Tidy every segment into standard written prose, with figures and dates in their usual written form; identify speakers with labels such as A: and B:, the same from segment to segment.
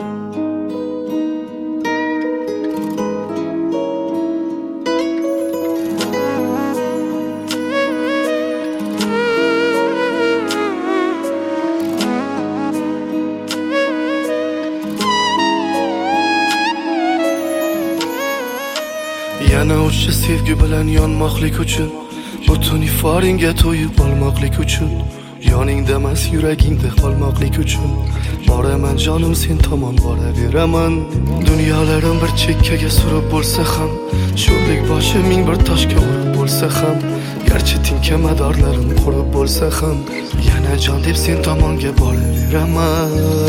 A: Yana o'sha sevgi bilan yonmoqlik uchun, butun iforingga to'yib olmoqlik uchun, yoningda emas yuragingda qolmoqlik uchun boraman jonim sen tomon boraveraman. Dunyolarim bir chekkaga surib bo'lsa ham, sho'rlik boshi ming bir toshga urib bo'lsa ham, garchi tinkamadorlarim qurib bo'lsa ham, yana jon deb sen tomonga boraveraman.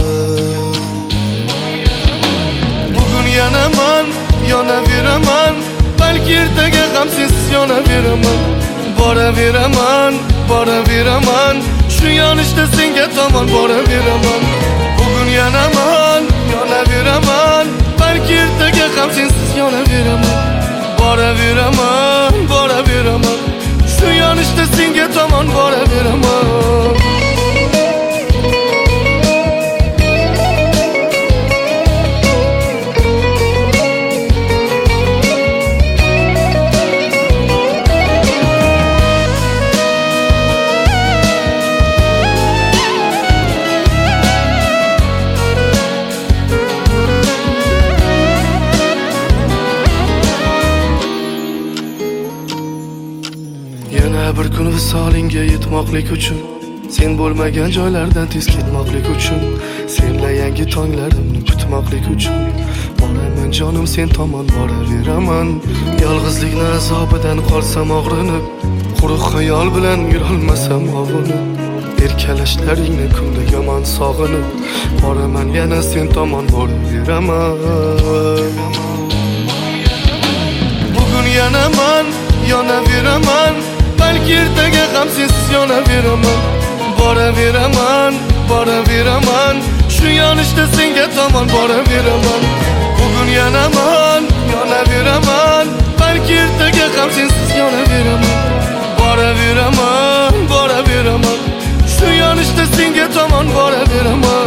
A: Bugun yana men yonaveraman, balki ertaga ham sensiz yonaveraman. Boraveraman, shu yonishda senga tomon boraveraman. Bugun yana men yonaveraman, balki ertaga ham sensiz yonaveraman. Boraveraman, shu yonishda senga tomon boraveraman. Yana bir kun visolingga yetmoqlik uchun, sen bo'lmagan joylardan tez ketmoqlik uchun, senla yangi tonglarimni kutmoqlik uchun boraman jonim sen tomon boraveraman. Yolg'izlikni azobidan qolsam og'rinib, quruq xayol bilan yurolmasam ovunib, erkalashlaringni kunda yomon sog'inib boraman yana sen tomon boraveraman. Bugun yana men yonaveraman, balki ertaga ham sensiz yonaveraman. Boraveraman, shu yonishda senga tomon boraveraman. Bugun yana men yonaveraman, balki ertaga ham sensiz yonaveraman. Boraveraman, shu yonishda senga tomon boraveraman.